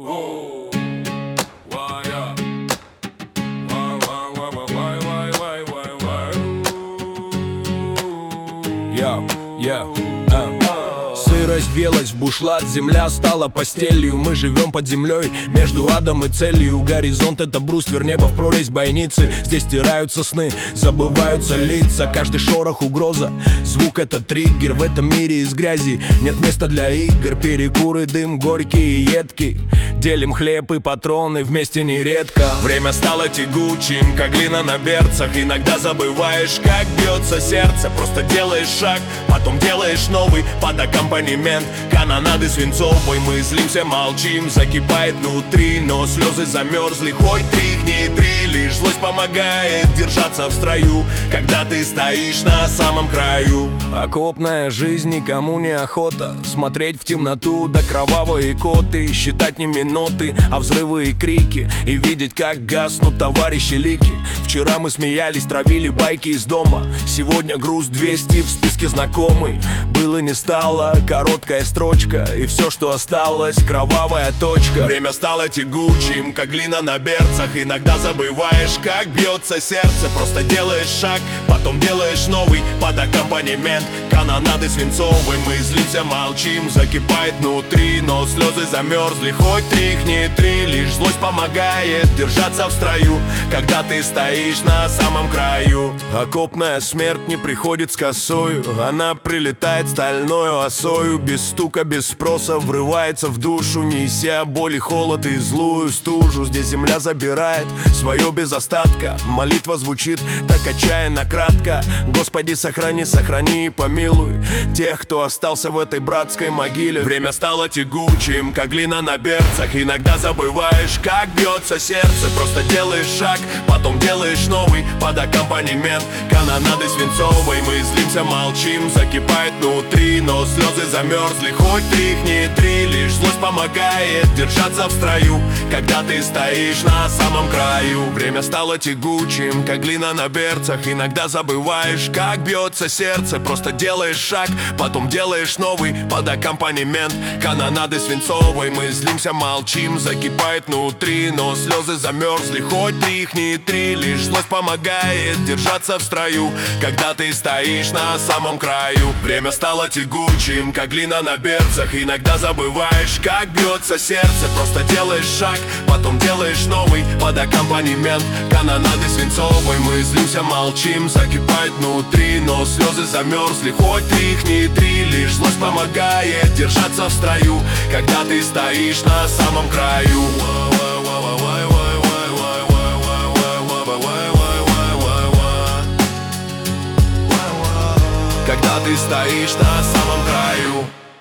Сырость велась в бушлат, земля стала постелью. Мы живем под землей, между адом и целью. Горизонт — это бруствер, небо в прорезь бойницы. Здесь стираются сны, забываются лица. Каждый шорох — угроза, звук — это триггер. В этом мире из грязи нет места для игр. Перекуры, дым горький и едкий. Делим хлеб и патроны вместе нередко. Время стало тягучим, как глина на берцах. Иногда забываешь, как бьется сердце. Просто делаешь шаг, потом делаешь новый под аккомпанемент канонады свинцовой. Мы злимся, молчим, закипает внутри, но слезы замерзли. Хоть тряхни, лишь злость помогает держаться в строю, когда ты стоишь на самом краю. Окопная жизнь, никому не охота смотреть в темноту до кровавой икоты. Считать не минуты, а взрывы и крики, и видеть, как гаснут товарищи лики. Вчера мы смеялись, травили байки из дома. Сегодня груз 200 в списке знакомый. Было не стало, короткая строчка, и все, что осталось, кровавая точка. Время стало тягучим, как глина на берцах. Иногда забываешь, как бьется сердце. Просто делаешь шаг, потом делаешь новый под аккомпанемент канонады свинцовой. Мы злимся, молчим, закипает внутри, но слезы замерзли. Хоть тряхни, лишь злость помогает держаться в строю, когда ты стоишь на самом краю. Окопная смерть не приходит с косою, она прилетает стальною осою. Без стука, без спроса врывается в душу, неся боль и холод и злую стужу. Здесь земля забирает свое без остатка. Молитва звучит так отчаянно кратко: Господи, сохрани, сохрани и помилуй тех, кто остался в этой братской могиле. Время стало тягучим, как глина на берцах. Иногда забываешь, как бьется сердце. Просто делаешь шаг, потом делаешь новый под аккомпанемент канонады свинцовой. Мы злимся, молчим, закипает внутри, но слезы замерзли. Хоть тряхни, лишь злость помогает держаться в строю, когда ты стоишь на самом краю. Время стало тягучим, как глина на берцах. Иногда забываешь, как бьется сердце. Просто делаешь шаг, потом делаешь новый под аккомпанемент канонады свинцовой. Мы злимся, молчим, закипает внутри, но слезы замерзли. Хоть тряхни, лишь злость помогает держаться в строю, когда ты стоишь на самом краю. Время стало тягучим, как глина на берцах. Иногда забываешь, как бьется сердце. Просто делаешь шаг, потом делаешь новый под аккомпанемент канонады свинцовой. Мы злимся, молчим, закипает внутри, но слезы замерзли. Хоть тряхни, лишь злость помогает держаться в строю, когда ты стоишь на самом краю. Когда ты стоишь на самом краю.